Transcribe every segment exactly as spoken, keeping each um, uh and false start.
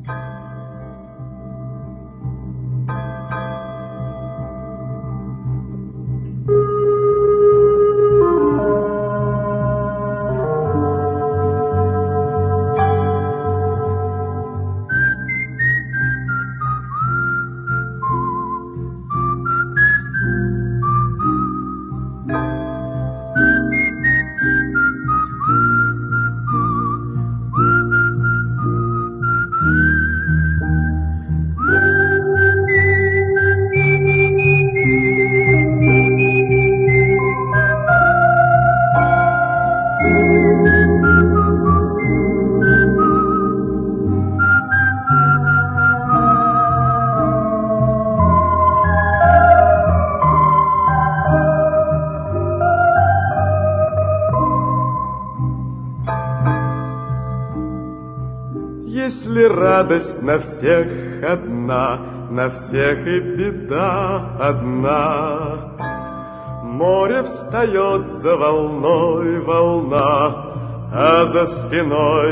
Если радость на всех одна, на всех и беда одна, море встает за волной волна, а за спиной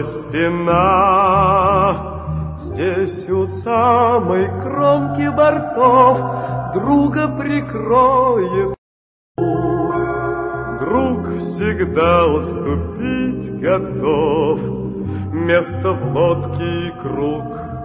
спина. Здесь у самой кромки бортов друга прикроет друг, всегда уступить готов место в лодке и круг.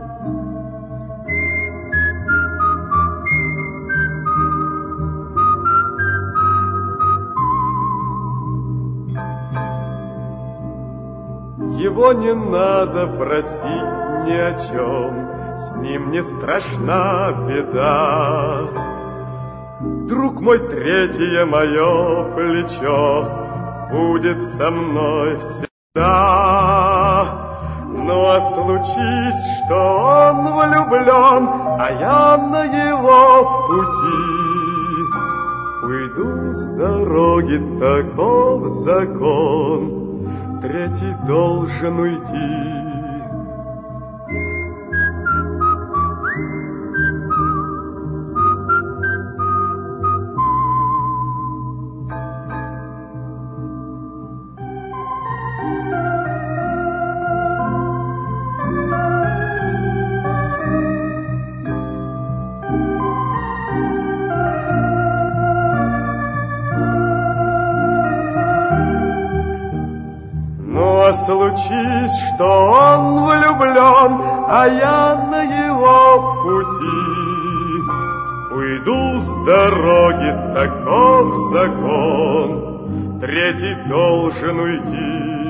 Его не надо просить ни о чем, с ним не страшна беда. Друг мой, третье мое плечо будет со мной всегда. Ну а случись, что он влюблен, а я на его пути, уйду с дороги, таков закон, третий должен уйти. Случись, что он влюблен, а я на его пути, уйду с дороги, таков закон, третий должен уйти.